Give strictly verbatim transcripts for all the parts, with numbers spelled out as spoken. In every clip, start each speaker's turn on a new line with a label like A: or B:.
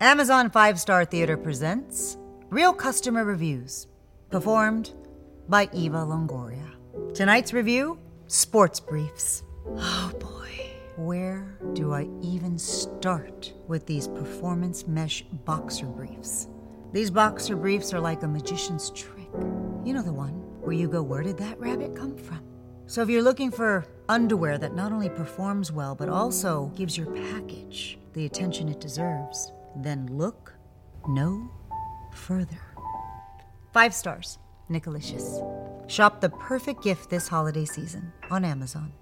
A: Amazon Five Star Theater presents Real Customer Reviews, performed by Eva Longoria. Tonight's review, Sports Briefs. Oh boy, where do I even start with these performance mesh boxer briefs? These boxer briefs are like a magician's trick. You know the one where you go, where did that rabbit come from? So if you're looking for underwear that not only performs well, but also gives your package the attention it deserves, then look no further. Five stars, Nicolicious. Shop the perfect gift this holiday season on Amazon.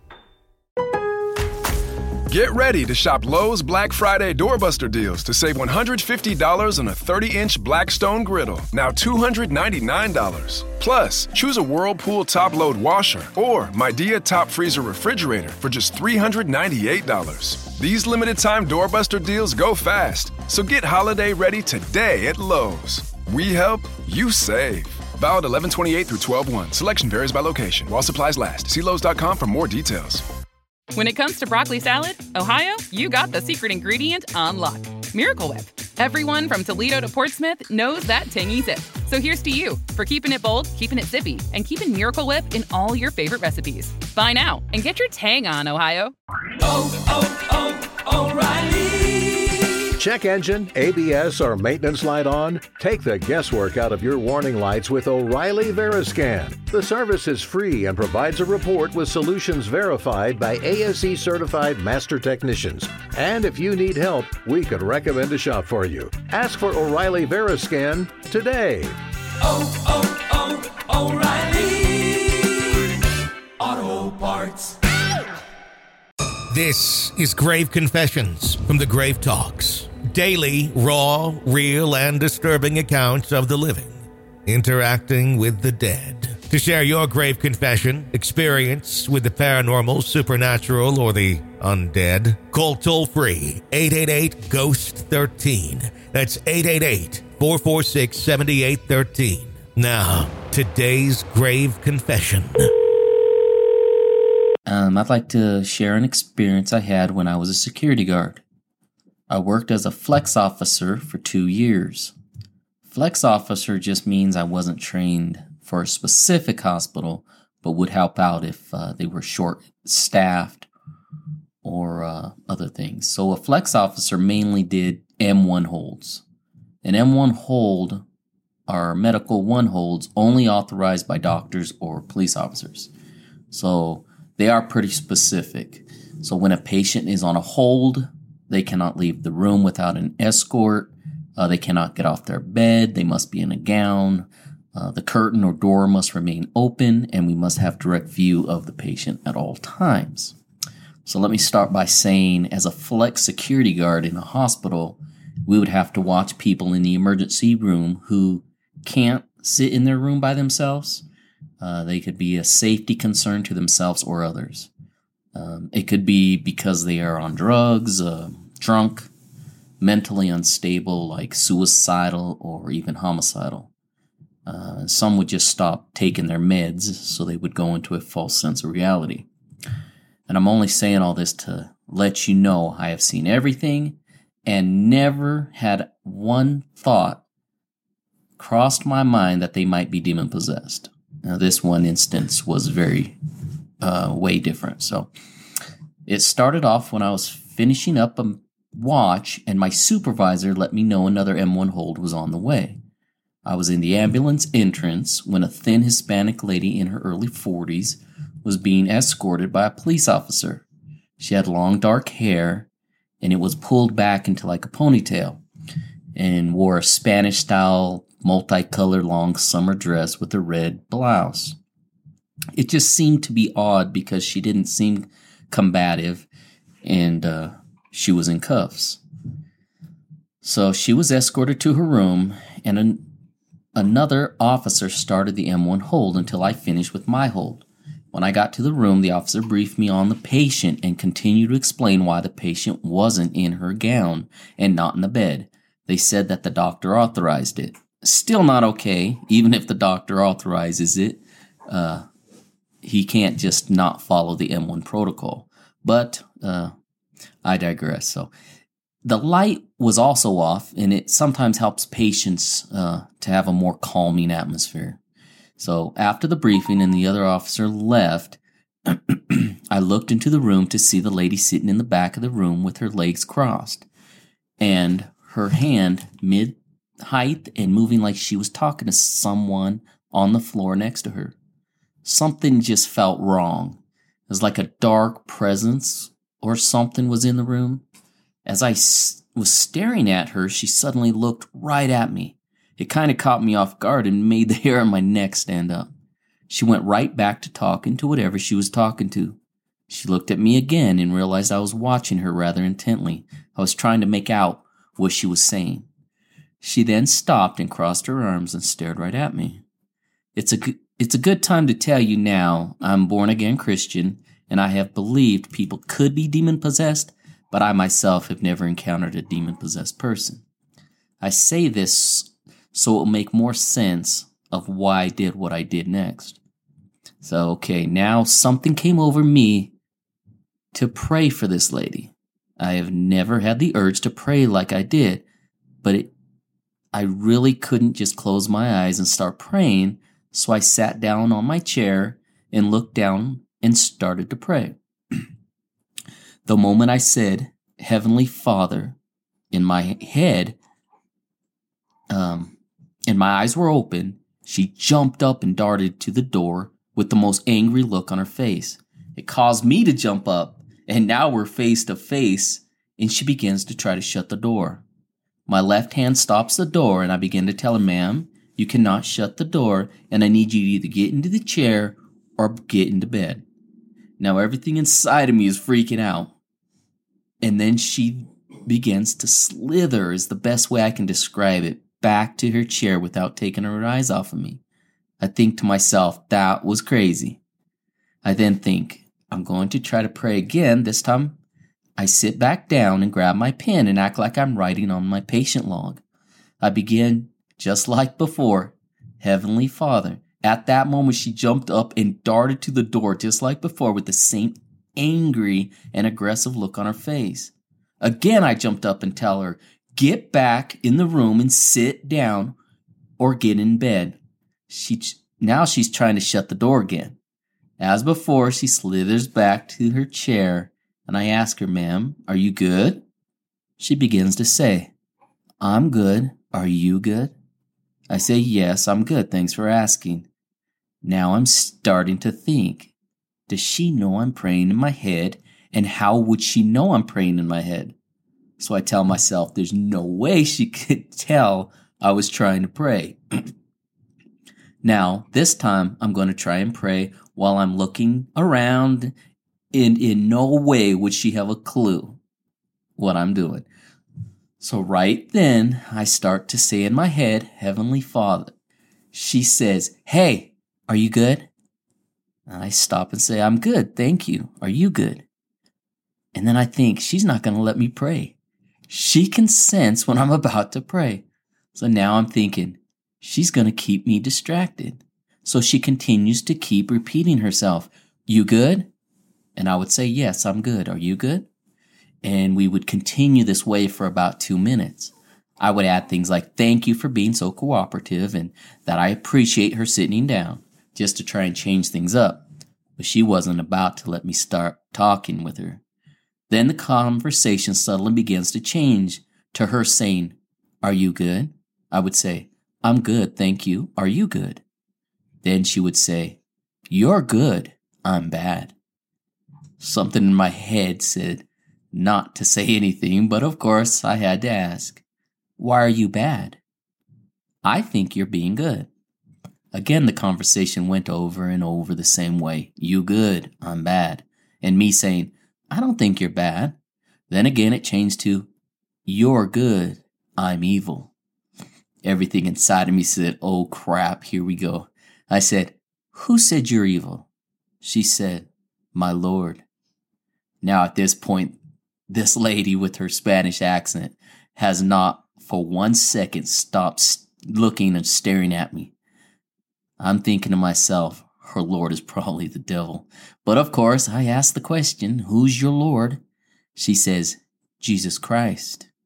B: Get ready to shop Lowe's Black Friday Doorbuster deals to save one hundred fifty dollars on a thirty-inch Blackstone griddle, now two hundred ninety-nine dollars. Plus, choose a Whirlpool top-load washer or Midea top freezer refrigerator for just three hundred ninety-eight dollars. These limited-time Doorbuster deals go fast, so get holiday ready today at Lowe's. We help, you save. Valid eleven twenty-eight through twelve one. Selection varies by location. While supplies last. See Lowe's dot com for more details.
C: When it comes to broccoli salad, Ohio, you got the secret ingredient on lock. Miracle Whip. Everyone from Toledo to Portsmouth knows that tangy zip. So here's to you for keeping it bold, keeping it zippy, and keeping Miracle Whip in all your favorite recipes. Buy now and get your tang on, Ohio.
D: Oh, oh, oh, O'Reilly.
E: Check engine, A B S, or maintenance light on? Take the guesswork out of your warning lights with O'Reilly Veriscan. The service is free and provides a report with solutions verified by A S E certified master technicians. And if you need help, we could recommend a shop for you. Ask for O'Reilly Veriscan today.
D: Oh, oh, oh, O'Reilly Auto Parts.
F: This is Grave Confessions from the Grave Talks. Daily, raw, real, and disturbing accounts of the living interacting with the dead. To share your grave confession, experience with the paranormal, supernatural, or the undead, call toll-free eight eight eight, ghost one three. That's eight eight eight, four four six, seven eight one three. Now, today's grave confession.
G: Um, I'd like to share an experience I had when I was a security guard. I worked as a flex officer for two years. Flex officer just means I wasn't trained for a specific hospital, but would help out if uh, they were short-staffed or uh, other things. So a flex officer mainly did M one holds. An M one hold are medical one holds only authorized by doctors or police officers. So they are pretty specific. So when a patient is on a hold, they cannot leave the room without an escort. Uh, they cannot get off their bed. They must be in a gown. Uh, the curtain or door must remain open, and we must have direct view of the patient at all times. So let me start by saying, as a flex security guard in a hospital, we would have to watch people in the emergency room who can't sit in their room by themselves. Uh, they could be a safety concern to themselves or others. Um, it could be because they are on drugs, uh, drunk, mentally unstable, like suicidal or even homicidal. Uh, some would just stop taking their meds, so they would go into a false sense of reality. And I'm only saying all this to let you know I have seen everything and never had one thought crossed my mind that they might be demon-possessed. Now, this one instance was very, uh, way different. So it started off when I was finishing up a watch and my supervisor let me know another M one hold was on the way. I was in the ambulance entrance when a thin Hispanic lady in her early forties was being escorted by a police officer. She had long dark hair and it was pulled back into like a ponytail and wore a Spanish-style multicolored long summer dress with a red blouse. It just seemed to be odd because she didn't seem combative and uh, she was in cuffs. So she was escorted to her room and an, another officer started the M one hold until I finished with my hold. When I got to the room, the officer briefed me on the patient and continued to explain why the patient wasn't in her gown and not in the bed. They said that the doctor authorized it. Still not okay, even if the doctor authorizes it. Uh, he can't just not follow the M one protocol. But uh, I digress. So The light was also off, and it sometimes helps patients uh, to have a more calming atmosphere. So after the briefing and the other officer left, I looked into the room to see the lady sitting in the back of the room with her legs crossed and her hand mid-height and moving like she was talking to someone on the floor next to her. Something just felt wrong. It was like a dark presence or something was in the room. As I s- was staring at her, she suddenly looked right at me. It kind of caught me off guard and made the hair on my neck stand up. She went right back to talking to whatever she was talking to. She looked at me again and realized I was watching her rather intently. I was trying to make out what she was saying. She then stopped and crossed her arms and stared right at me. It's a, g- it's a good time to tell you now I'm born-again Christian, and I have believed people could be demon-possessed, but I myself have never encountered a demon-possessed person. I say this so it will make more sense of why I did what I did next. So, okay, now something came over me to pray for this lady. I have never had the urge to pray like I did, but it, I really couldn't just close my eyes and start praying, so I sat down on my chair and looked down and started to pray. The moment I said, Heavenly Father, in my head, um, and my eyes were open, she jumped up and darted to the door with the most angry look on her face. It caused me to jump up, and now we're face to face, and she begins to try to shut the door. My left hand stops the door, and I begin to tell her, ma'am, you cannot shut the door, and I need you to either get into the chair or get into bed. Now everything inside of me is freaking out. And then she begins to slither, is the best way I can describe it, back to her chair without taking her eyes off of me. I think to myself, that was crazy. I then think, I'm going to try to pray again. This time, I sit back down and grab my pen and act like I'm writing on my patient log. I begin, just like before, Heavenly Father. At that moment, she jumped up and darted to the door, just like before, with the same angry and aggressive look on her face. Again, I jumped up and tell her, get back in the room and sit down or get in bed. She now she's trying to shut the door again. As before, she slithers back to her chair, and I ask her, ma'am, are you good? She begins to say, I'm good. Are you good? I say, yes, I'm good. Thanks for asking. Now I'm starting to think, does she know I'm praying in my head, and how would she know I'm praying in my head? So I tell myself, there's no way she could tell I was trying to pray. Now, this time, I'm going to try and pray while I'm looking around, and in no way would she have a clue what I'm doing. So right then, I start to say in my head, Heavenly Father. She says, hey, are you good? And I stop and say, I'm good, thank you. Are you good? And then I think, she's not going to let me pray. She can sense when I'm about to pray. So now I'm thinking, she's going to keep me distracted. So she continues to keep repeating herself, you good? And I would say, yes, I'm good. Are you good? And we would continue this way for about two minutes. I would add things like, thank you for being so cooperative and that I appreciate her sitting down, just to try and change things up. But she wasn't about to let me start talking with her. Then the conversation suddenly begins to change to her saying, are you good? I would say, I'm good, thank you. Are you good? Then she would say, you're good, I'm bad. Something in my head said not to say anything, but of course I had to ask, why are you bad? I think you're being good. Again, the conversation went over and over the same way. You good, I'm bad. And me saying, I don't think you're bad. Then again, it changed to, you're good, I'm evil. Everything inside of me said, oh crap, here we go. I said, who said you're evil? She said, my Lord. Now at this point, this lady with her Spanish accent has not for one second stopped looking and staring at me. I'm thinking to myself, her Lord is probably the devil. But of course, I ask the question, who's your Lord? She says, Jesus Christ.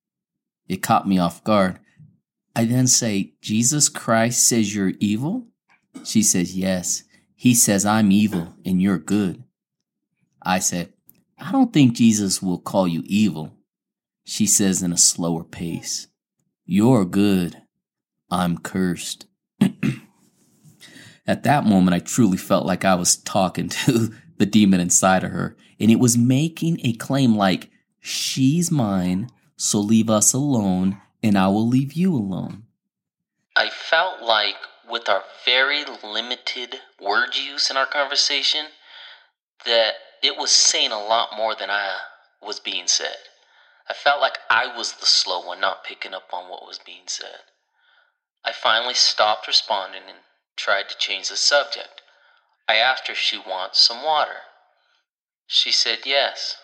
G: It caught me off guard. I then say, Jesus Christ says you're evil? She says, yes. He says I'm evil and you're good. I said, I don't think Jesus will call you evil. She says in a slower pace, you're good. I'm cursed. At that moment, I truly felt like I was talking to the demon inside of her, and it was making a claim like, she's mine, so leave us alone, and I will leave you alone. I felt like with our very limited word use in our conversation, that it was saying a lot more than I was being said. I felt like I was the slow one, not picking up on what was being said. I finally stopped responding and tried to change the subject. I asked her if she wants some water. She said yes.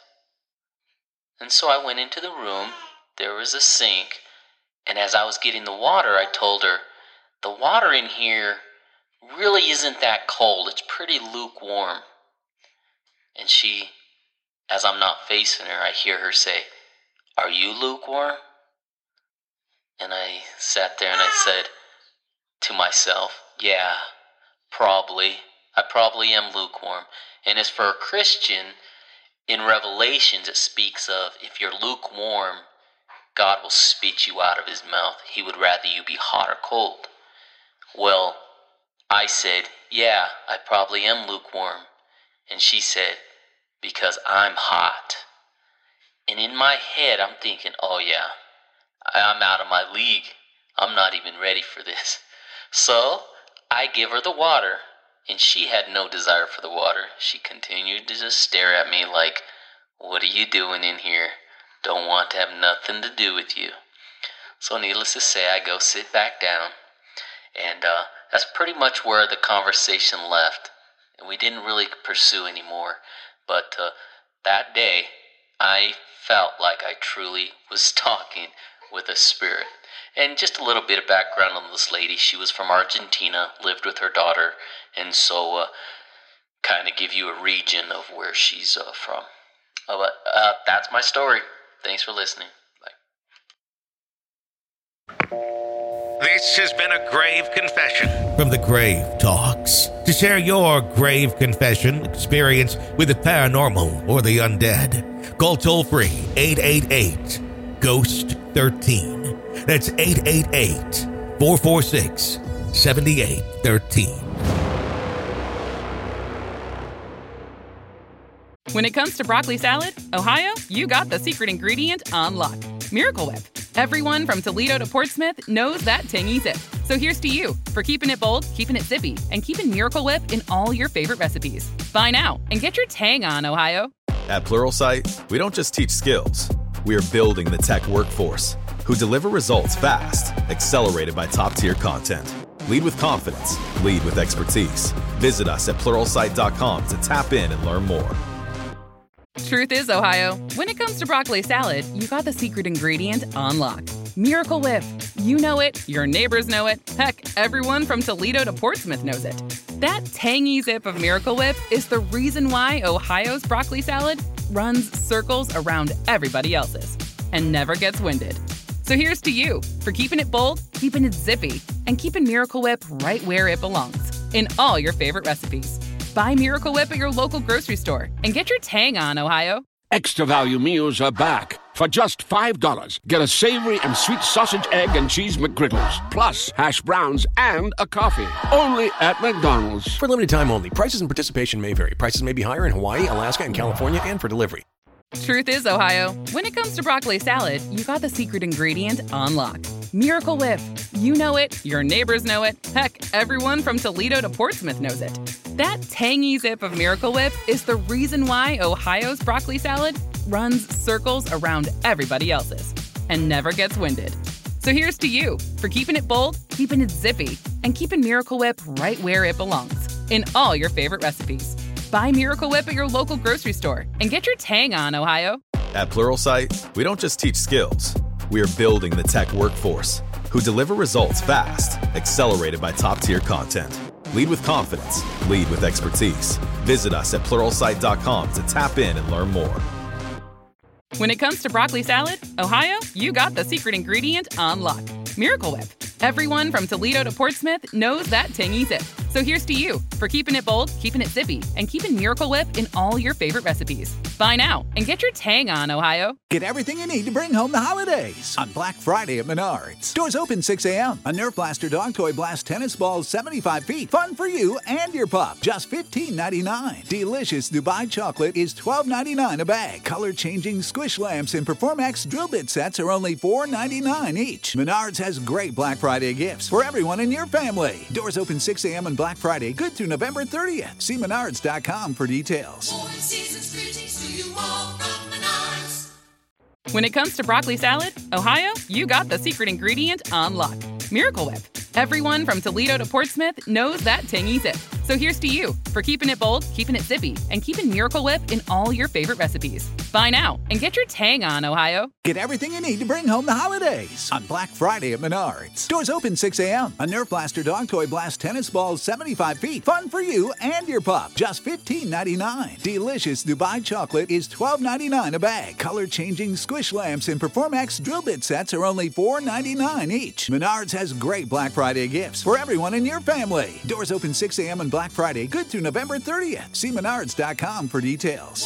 G: And so I went into the room. There was a sink, and as I was getting the water, I told her, the water in here really isn't that cold. It's pretty lukewarm. And she, as I'm not facing her, I hear her say, are you lukewarm? And I sat there and I said to myself, yeah, probably. I probably am lukewarm. And as for a Christian, in Revelations it speaks of if you're lukewarm, God will spit you out of his mouth. He would rather you be hot or cold. Well, I said, yeah, I probably am lukewarm. And she said, because I'm hot. And in my head, I'm thinking, oh yeah, I'm out of my league. I'm not even ready for this. So I give her the water, and she had no desire for the water. She continued to just stare at me like, what are you doing in here? Don't want to have nothing to do with you. So needless to say, I go sit back down, and uh, that's pretty much where the conversation left. And we didn't really pursue anymore, but uh, that day, I felt like I truly was talking with a spirit. And just a little bit of background on this lady. She was from Argentina, lived with her daughter, and so uh, kind of give you a region of where she's uh, from. Uh, but uh, that's my story. Thanks for listening. Bye.
F: This has been a grave confession from the Grave Talks. To share your grave confession experience with the paranormal or the undead, call toll-free eight eight eight, ghost thirteen. That's eight eight eight, four four six, seven eight one three.
C: When it comes to broccoli salad, Ohio, you got the secret ingredient on lock. Miracle Whip. Everyone from Toledo to Portsmouth knows that tangy zip. So here's to you for keeping it bold, keeping it zippy, and keeping Miracle Whip in all your favorite recipes. Buy now and get your tang on, Ohio.
H: At Pluralsight, we don't just teach skills. We are building the tech workforce who deliver results fast, accelerated by top-tier content. Lead with confidence. Lead with expertise. Visit us at pluralsight dot com to tap in and learn more.
C: Truth is, Ohio, when it comes to broccoli salad, you got the secret ingredient on lock. Miracle Whip. You know it, your neighbors know it, heck, everyone from Toledo to Portsmouth knows it. That tangy zip of Miracle Whip is the reason why Ohio's broccoli salad runs circles around everybody else's and never gets winded. So here's to you for keeping it bold, keeping it zippy, and keeping Miracle Whip right where it belongs, in all your favorite recipes. Buy Miracle Whip at your local grocery store and get your tang on, Ohio.
I: Extra value meals are back. For just five dollars, get a savory and sweet sausage, egg, and cheese McGriddles, plus hash browns and a coffee. Only at McDonald's.
J: For limited time only. Prices and participation may vary. Prices may be higher in Hawaii, Alaska, and California, and for delivery.
C: Truth is, Ohio, when it comes to broccoli salad, you got the secret ingredient on lock. Miracle Whip. You know it, your neighbors know it, heck, everyone from Toledo to Portsmouth knows it. That tangy zip of Miracle Whip is the reason why Ohio's broccoli salad runs circles around everybody else's and never gets winded. So here's to you for keeping it bold, keeping it zippy, and keeping Miracle Whip right where it belongs, in all your favorite recipes. Buy Miracle Whip at your local grocery store and get your tang on, Ohio.
H: At Pluralsight, we don't just teach skills. We are building the tech workforce who deliver results fast, accelerated by top-tier content. Lead with confidence. Lead with expertise. Visit us at pluralsight dot com to tap in and learn more.
C: When it comes to broccoli salad, Ohio, you got the secret ingredient on lock. Miracle Whip. Everyone from Toledo to Portsmouth knows that tangy zip. So here's to you for keeping it bold, keeping it zippy, and keeping Miracle Whip in all your favorite recipes. Buy now and get your tang on, Ohio.
K: Get everything you need to bring home the holidays on Black Friday at Menards. Doors open six a.m. A Nerf Blaster Dog Toy Blast Tennis Balls seventy-five feet. Fun for you and your pup. Just fifteen ninety-nine. Delicious Dubai Chocolate is twelve ninety-nine a bag. Color-changing squish lamps and Performax drill bit sets are only four ninety-nine each. Menards has great Black Friday gifts for everyone in your family. Doors open six a.m. on Black Friday, good through November thirtieth. See menards dot com for details.
C: When it comes to broccoli salad, Ohio, you got the secret ingredient on lock. Miracle Whip. Everyone from Toledo to Portsmouth knows that tangy zip. So here's to you for keeping it bold, keeping it zippy, and keeping Miracle Whip in all your favorite recipes. Buy now and get your tang on, Ohio.
K: Get everything you need to bring home the holidays on Black Friday at Menards. Doors open six a.m. A Nerf Blaster Dog Toy Blast Tennis Balls seventy-five feet. Fun for you and your pup. Just fifteen ninety-nine. Delicious Dubai Chocolate is twelve ninety-nine a bag. Color-changing squish lamps and Performax drill bit sets are only four ninety-nine each. Menards has great Black Friday gifts for everyone in your family. Doors open six a.m. on Black Friday, good through November thirtieth. See menards dot com for details.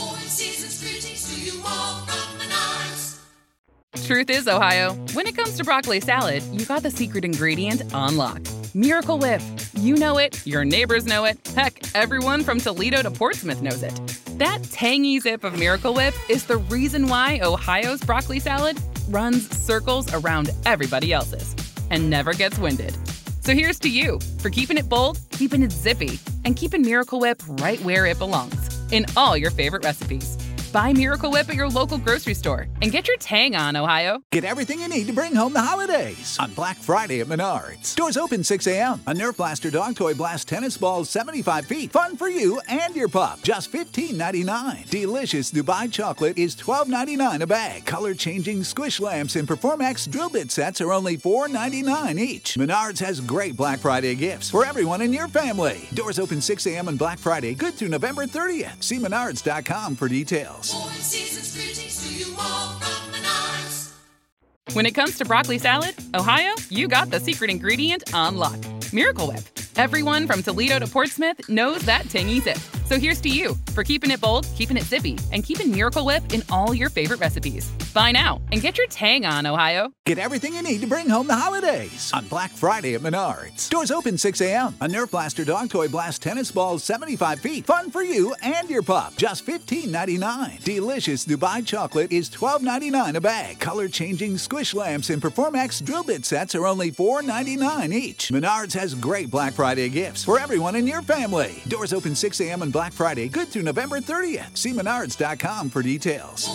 C: Truth is, Ohio, when it comes to broccoli salad, you got the secret ingredient on lock. Miracle Whip. You know it, your neighbors know it, heck, everyone from Toledo to Portsmouth knows it. That tangy zip of Miracle Whip is the reason why Ohio's broccoli salad runs circles around everybody else's and never gets winded. So here's to you for keeping it bold, keeping it zippy, and keeping Miracle Whip right where it belongs, in all your favorite recipes. Buy Miracle Whip at your local grocery store and get your tang on, Ohio.
K: Get everything you need to bring home the holidays on Black Friday at Menards. Doors open six a.m. A Nerf Blaster Dog Toy Blast Tennis Balls seventy-five feet. Fun for you and your pup. Just fifteen ninety-nine. Delicious Dubai Chocolate is twelve ninety-nine a bag. Color-changing squish lamps and Performax drill bit sets are only four ninety-nine each. Menards has great Black Friday gifts for everyone in your family. Doors open six a.m. on Black Friday, good through November thirtieth. See menards dot com for details.
C: When it comes to broccoli salad, Ohio, you got the secret ingredient on lock. Miracle Whip. Everyone from Toledo to Portsmouth knows that tangy zip. So here's to you for keeping it bold, keeping it zippy, and keeping Miracle Whip in all your favorite recipes. Buy now and get your tang on, Ohio.
K: Get everything you need to bring home the holidays on Black Friday at Menards. Doors open six a.m. A Nerf Blaster Dog Toy Blast Tennis Balls seventy-five feet. Fun for you and your pup. Just fifteen ninety-nine. Delicious Dubai Chocolate is twelve ninety-nine a bag. Color-changing squish lamps and Performax drill bit sets are only four ninety-nine each. Menards has great Black Friday gifts for everyone in your family. Doors open six a.m. on Black Friday, good through November thirtieth. See menards dot com for details.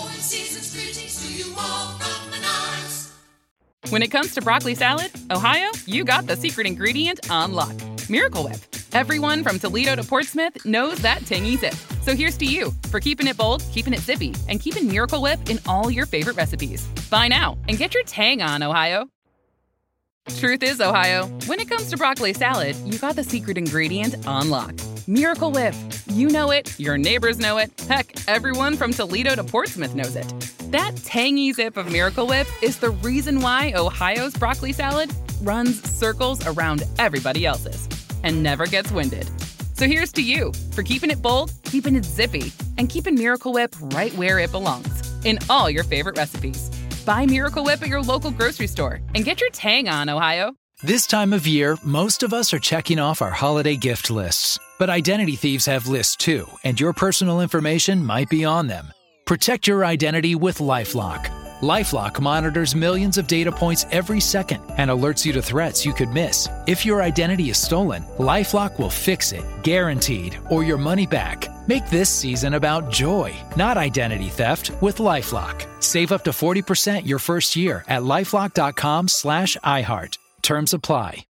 C: When it comes to broccoli salad, Ohio, you got the secret ingredient on lock. Miracle Whip. Everyone from Toledo to Portsmouth knows that tangy zip. So here's to you for keeping it bold, keeping it zippy, and keeping Miracle Whip in all your favorite recipes. Buy now and get your tang on, Ohio. Truth is, Ohio, when it comes to broccoli salad, you got the secret ingredient on lock. Miracle Whip. You know it, your neighbors know it, heck, everyone from Toledo to Portsmouth knows it. That tangy zip of Miracle Whip is the reason why Ohio's broccoli salad runs circles around everybody else's and never gets winded. So here's to you for keeping it bold, keeping it zippy, and keeping Miracle Whip right where it belongs, in all your favorite recipes. Buy Miracle Whip at your local grocery store and get your tang on, Ohio.
L: This time of year, most of us are checking off our holiday gift lists. But identity thieves have lists too, and your personal information might be on them. Protect your identity with LifeLock. LifeLock monitors millions of data points every second and alerts you to threats you could miss. If your identity is stolen, LifeLock will fix it, guaranteed, or your money back. Make this season about joy, not identity theft, with LifeLock. Save up to forty percent your first year at LifeLock dot com slash iHeart. Terms apply.